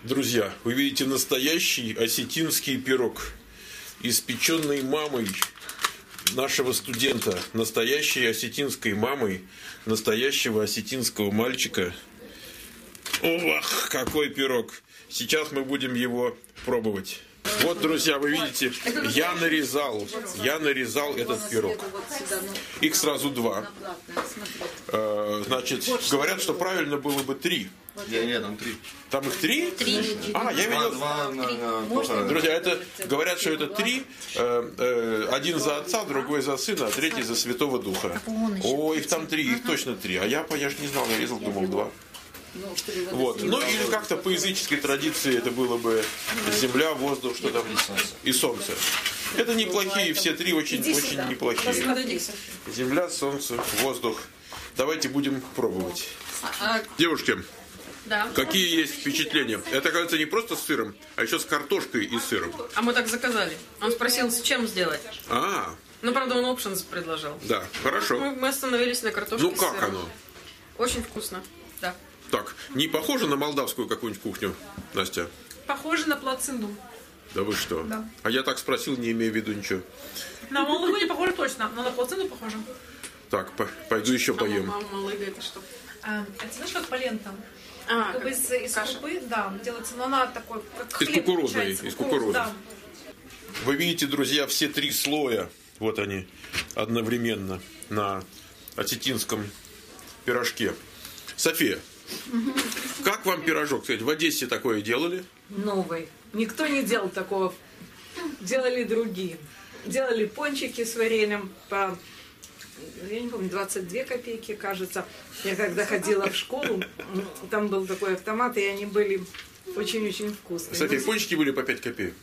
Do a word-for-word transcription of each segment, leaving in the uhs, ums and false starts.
Друзья, вы видите настоящий осетинский пирог, испеченный мамой нашего студента, настоящей осетинской мамой, настоящего осетинского мальчика. Ох, какой пирог! Сейчас мы будем его пробовать. Вот, друзья, вы видите, я нарезал, я нарезал этот пирог. Их сразу два. Значит, говорят, что правильно было бы три. Нет, нет, там три. Там их три? Три. А, я видел. Два, два, Друзья, это говорят, что это три. Один за отца, другой за сына, а третий за Святого Духа. О, их там три, их точно три. А я, я же не знал, я резал, думал два. Вот. Ну или как-то по языческой традиции это было бы земля, воздух, что там и солнце. Это неплохие, все три очень, очень неплохие. Земля, солнце, воздух. Давайте будем пробовать. Девушки, да. Какие есть впечатления? Это, кажется, не просто с сыром, а еще с картошкой и сыром. А мы так заказали. Он спросил, с чем сделать. А. Ну, правда, он options предложил. Да, хорошо. Мы, мы остановились на картошке. Ну, как с сыром. оно? Очень вкусно, да. Так, не похоже на молдавскую какую-нибудь кухню, Настя? Похоже на плацинду. Да вы что? Да. А я так спросил, не имея в виду ничего. На малыгу не похоже точно, но на плацинду похоже. Так, по пойду еще поем. А малыга это что? А, это знаешь, как полента? А, как бы из, из крупы, да, делается, но она такой, как из хлеб кукурузной, получается. из кукурузы. Да. Вы видите, друзья, все три слоя, вот они, одновременно на осетинском пирожке. София, угу. Как вам пирожок? Кстати, в Одессе такое делали? Новый. Никто не делал такого. Делали другие. Делали пончики с вареньем по, я не помню, двадцать две копейки, кажется. Я когда ходила в школу, там был такой автомат, и они были очень-очень вкусные. София, пончики были по пять копеек?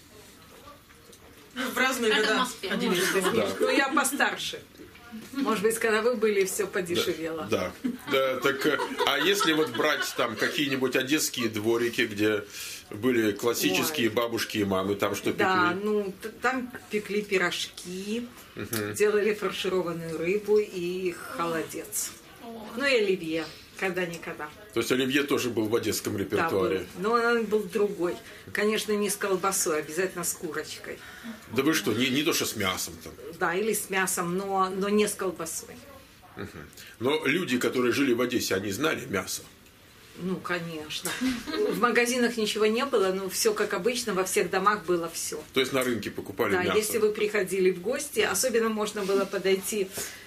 В разные года. Да. Ну, я постарше. Может быть, когда вы были, все подешевело. Да, да. да так, а если вот брать там какие-нибудь одесские дворики, где были классические Ой. бабушки и мамы, там что пекли? Да, ну, там пекли пирожки, угу. делали фаршированную рыбу и холодец. Ну и оливье, когда-никогда. То есть оливье тоже был в одесском репертуаре? Да, был. Но он был другой. Конечно, не с колбасой, обязательно с курочкой. Да вы что, не, не то, что с мясом там? Да, или с мясом, но, но не с колбасой. Угу. Но люди, которые жили в Одессе, они знали мясо? Ну, конечно. В магазинах ничего не было, но все как обычно, во всех домах было все. То есть на рынке покупали да, мясо? Да, если вы приходили в гости, особенно можно было подойти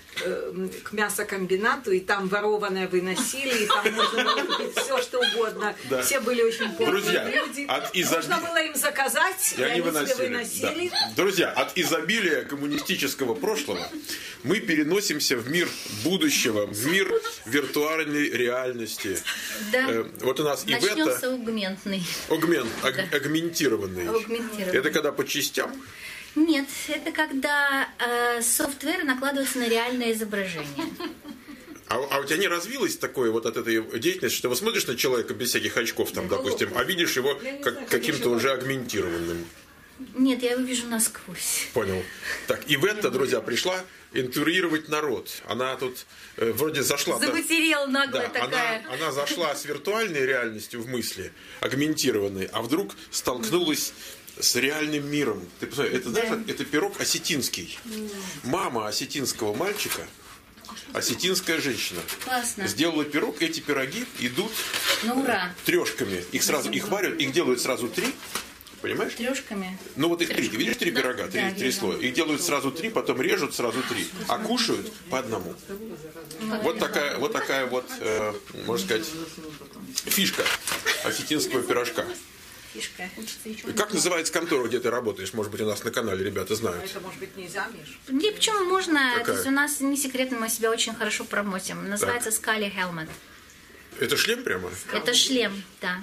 к мясокомбинату, и там ворованное выносили, и там можно было купить все, что угодно. Да. Все были очень полные люди. От изоб... Нужно было им заказать, и, и они, они выносили. Себе выносили. Да. Друзья, от изобилия коммунистического прошлого мы переносимся в мир будущего, в мир виртуальной реальности. Да. Э, вот у нас Начнем Ивета... с аугментный. Аугмент, аг... да. Агментированный. Аугментированный. Это когда по частям? Нет, это когда э, софтвер накладывается на реальное изображение. А, а у тебя не развилось такое вот от этой деятельности, что вы смотришь на человека без всяких очков, там, допустим, а видишь его как, каким-то уже агментированным? Нет, я его вижу насквозь. Понял. Так, и в это, друзья, пришла интурировать народ. Она тут э, вроде зашла... Заматерела наглая да, такая. Она, она зашла с виртуальной реальностью в мысли, агментированной, а вдруг столкнулась... с реальным миром. Ты посмотри, это, знаешь, да. это пирог осетинский. Мама осетинского мальчика, осетинская женщина, Классно. сделала пирог. Эти пироги идут ну, ура. трешками. Их сразу, их варят, их делают сразу три. Понимаешь? Трешками. Ну вот их Трешками. три. Ты видишь три да? пирога, три, да, три слоя. Их делают сразу три, потом режут сразу три. А кушают по одному. Вот такая вот, такая вот э, можно сказать, фишка осетинского пирожка. Фишка. Как называется контора, где ты работаешь? Может быть, у нас на канале ребята знают. Это, может быть, нельзя, Миш? Не, почему можно? Какая? То есть у нас не секретно, мы себя очень хорошо промотим. Называется Scully Helmet. Это шлем прямо? Это шлем, да.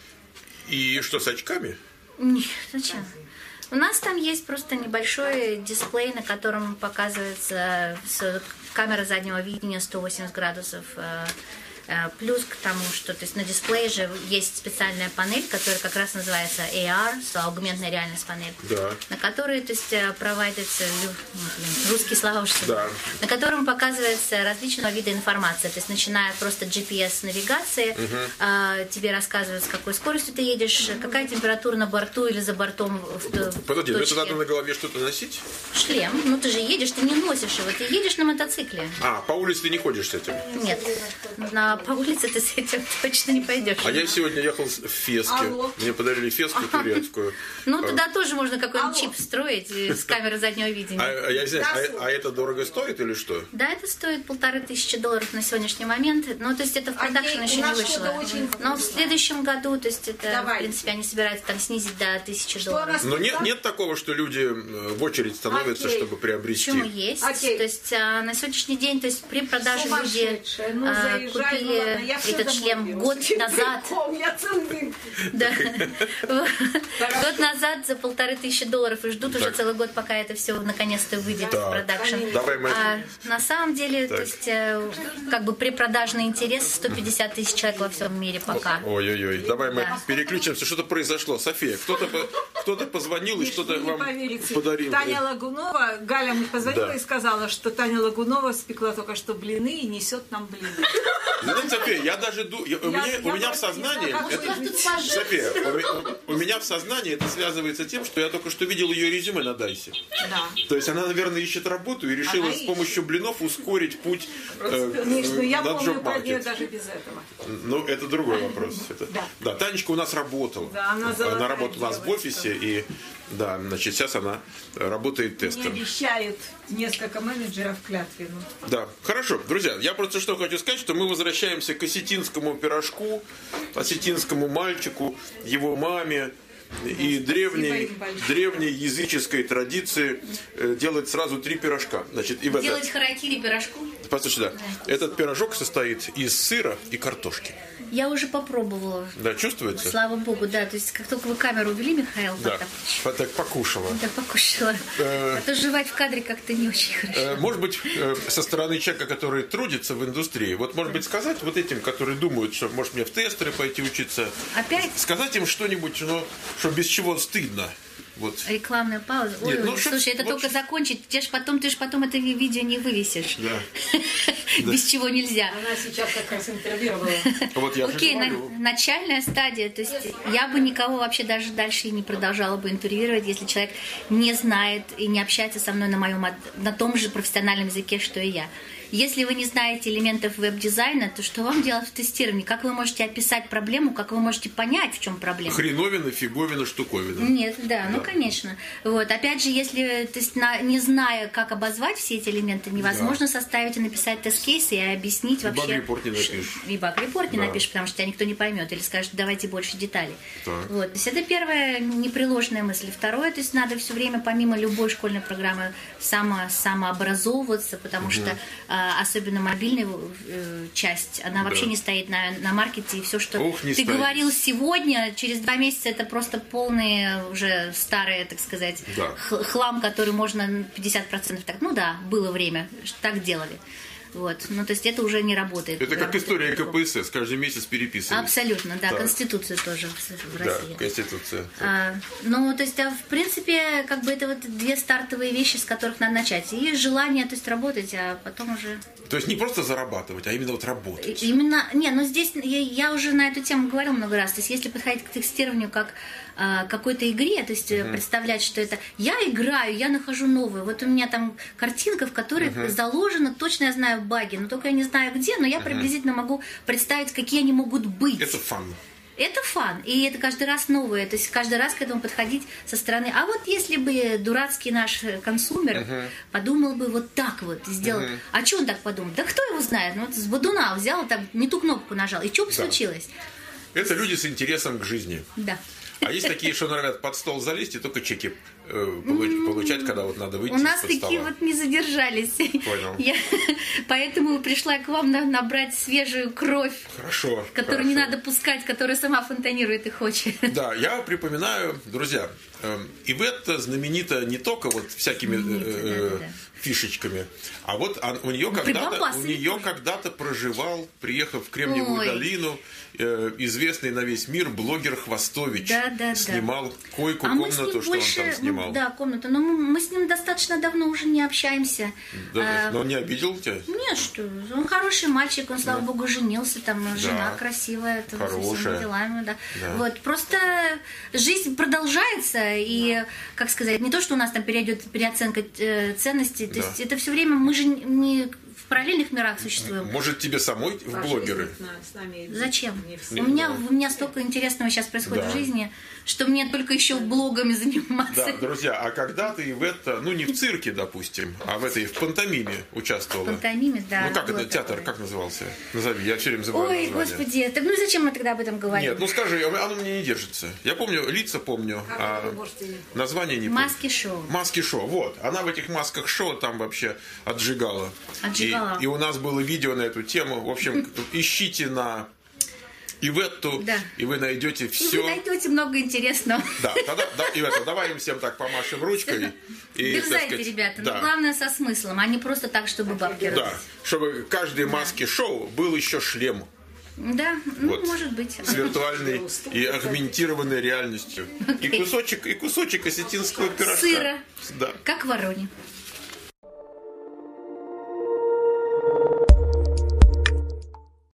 И что, с очками? Нет, зачем? У нас там есть просто небольшой дисплей, на котором показывается камера заднего видения сто восемьдесят градусов Плюс к тому, что то есть на дисплее же есть специальная панель, которая как раз называется эй ар, аугментная реальность панель, да. на которой то есть проводится, русские слова уж да. на котором показывается различного вида информация, то есть начиная просто джи пи эс-навигации, угу. тебе рассказывают, с какой скоростью ты едешь, какая температура на борту или за бортом в Подожди, ну это надо на голове что-то носить? Шлем. Ну ты же едешь, ты не носишь его, ты едешь на мотоцикле. А, по улице ты не ходишь с этим? Нет. На, по улице ты с этим точно не пойдешь. А я сегодня ехал в Феске. Алло. Мне подарили Феску турецкую. Ну туда тоже можно какой-нибудь чип встроить с камеры заднего видения. А, я извиняюсь, а, а это дорого стоит или что? Да, это стоит полторы тысячи долларов на сегодняшний момент. Ну, то есть это в продакшн еще не вышло. Но в следующем году, то есть это, в принципе, они собираются там снизить до тысячи долларов. Но нет, нет такого, что люди в очередь становятся, Окей. чтобы приобрести. Почему есть? Окей. То есть а, на сегодняшний день, то есть при продаже люди ну, а, купили ладно, этот шлем год назад. Я целый день. Да. Год назад за полторы тысячи долларов и ждут уже целый год, пока это все наконец-то выйдет в продакшн. А на самом деле, то есть как бы препродажный интерес сто пятьдесят тысяч человек во всем мире пока. Ой-ой-ой. Давай мы переключимся. Что-то произошло. София, кто-то кто-то позвонил и что-то вам подарил. Таня Лагунова, Галя мне позвонила Да. и сказала, что Таня Лагунова спекла только что блины и несет нам блины. Знаете, София, я даже ду... я, у, меня, я у меня в просто не сознании... знаю, как это... вы София, у, меня- у меня в сознании это связывается тем, что я только что видел ее резюме на Дайсе. Да. То есть она, наверное, ищет работу и решила Она с помощью блинов ускорить путь э, Миш, ну я на помню про нее джоб-маркет. даже без этого. Ну, это другой вопрос. Это... Да. Да, Танечка у нас работала. Да, она золотая работала у нас в девочка. офисе, и да, значит, сейчас она работает Мне тестером. обещают несколько менеджеров клятве. Ну. Да, хорошо, друзья, я просто что хочу сказать, что мы возвращаемся к осетинскому пирожку, осетинскому мальчику, его маме и древней, древней языческой традиции э, делать сразу три пирожка. Значит, и в Делать это... харакири пирожку. Послушай, да, этот пирожок состоит из сыра и картошки. Я уже попробовала. Да, чувствуется? Слава богу, да. То есть как только вы камеру увели, Михаил, Да, так, так покушала. так покушала. Э, А то жевать в кадре как-то не очень хорошо. Э, Может быть, э, со стороны человека, который трудится в индустрии, вот, может быть, сказать вот этим, которые думают, что, может, мне в тестеры пойти учиться, Опять? сказать им что-нибудь, ну, что без чего стыдно. Вот. Рекламная пауза. Ой, Нет, ну, ой, что- слушай, это вот только что- закончить. Ты ж потом, ты ж потом это видео не вывесишь. Да. Без чего нельзя. Она сейчас как раз интервьюировала. Вот я же Окей, на- говорю. начальная стадия. То есть я бы никого вообще даже дальше и не продолжала бы интервьюировать, если человек не знает и не общается со мной на моем от- на том же профессиональном языке, что и я. Если вы не знаете элементов веб-дизайна, то что вам делать в тестировании? Как вы можете описать проблему, как вы можете понять, в чем проблема? Хреновина, фиговина, штуковина. Нет, да, ну Да. конечно. Вот. Опять же, если то есть, на- не зная, как обозвать все эти элементы, невозможно составить и написать тест-кейсы и объяснить И вообще. баг-репорт не напишешь. И баг-репорт не Да. напишешь, потому что тебя никто не поймет. Или скажет, давайте больше деталей. Так. Вот. То есть это первая непреложная мысль. Второе, то есть надо все время, помимо любой школьной программы, само, самообразовываться, потому что а, особенно мобильная э, часть, она вообще Да. не стоит на, на маркете. И все, что Ух, не ты стоит. говорил сегодня, через два месяца это просто полные уже старые, так сказать, Да. х- хлам, который можно пятьдесят процентов так. Ну да, было время, так делали. Вот. Ну, то есть это уже не работает. Это как Да, история по-другому. ка пэ эс эс, каждый месяц переписывают. Абсолютно, да, Так. Конституцию тоже в, в Да, России. Конституция. А, ну, то есть, а, в принципе, как бы это вот две стартовые вещи, с которых надо начать. И желание, то есть, работать, а потом уже... То есть не просто зарабатывать, а именно вот работать. И- Именно, не, ну здесь я, я уже на эту тему говорила много раз. То есть, если подходить к тестированию как а, какой-то игре, то есть mm-hmm. представлять, что это я играю, я нахожу новые. Вот у меня там картинка, в которой mm-hmm. заложено, точно я знаю баги, но только я не знаю где, но я mm-hmm. приблизительно могу представить, какие они могут быть. Это фан. Это фан, и это каждый раз новое. То есть каждый раз к этому подходить со стороны. А вот если бы дурацкий наш консумер uh-huh. подумал бы вот так вот, сделал. Uh-huh. А что он так подумал? Да кто его знает? Ну вот с бодуна взял, там не ту кнопку нажал. И что бы да. случилось? Это люди с интересом к жизни. Да. А есть такие, что норовят под стол залезть и только чеки э, получать, когда вот надо выйти У нас из-под такие стола. вот не задержались. Понял. Я поэтому пришла к вам на- набрать свежую кровь, Хорошо. которую хорошо. не надо пускать, которая сама фонтанирует и хочет. Да, я припоминаю, друзья, э, Ивет знаменита не только вот всякими Знаменита, э, да-да-да. фишечками, а вот он- у нее когда-то, прибамбасы. у нее когда-то проживал, приехав в Кремниевую Ой. долину, э, известный на весь мир блогер Хвостович. Да-да-да. Снимал койку, А мы с ним комнату, что больше, он там снимал. ну, да, комнату, но мы, мы с ним достаточно давно уже не общаемся. Да, А, но он не обидел тебя? Нет, что, он хороший мальчик, он, слава богу, женился, там жена красивая, там, со всеми Хорошая. делами, да. Да. Вот, просто жизнь продолжается, и, как сказать, не то, что у нас там перейдет переоценка э, ценностей, то Да. есть это все время, мы же не в параллельных мирах существуем. Может, тебе самой в блогеры? С нами Зачем? не в У меня, у меня столько интересного сейчас происходит Да. в жизни, что мне только еще блогами заниматься. Да, друзья, а когда ты в это, ну не в цирке, допустим, а в этой, в пантомиме участвовала? Пантомиме, да. Ну как было это, театр, такое. как назывался? Назови, я все время забываю Ой, название. господи, так ну зачем мы тогда об этом говорим? Нет, ну скажи, оно мне не держится. Я помню, лица помню, а название не помню. Маски-шоу. Маски-шоу, вот. Она в этих масках шоу там вообще отжигала. Отжигала. И, и у нас было видео на эту тему. В общем, ищите на Иветту, Да. и вы найдете И все. вы найдете много интересного. Да, тогда, да, Ивета, давай им всем так помашем ручкой. И, так Дерзайте, сказать, ребята. да. Но главное со смыслом, а не просто так, чтобы бабки Да, рылись. чтобы каждой маске шоу был еще шлем Да, ну, Вот. может быть. с виртуальной и агментированной реальностью. И кусочек, и кусочек осетинского пирожка. Сыра. Да. Как в Вороне.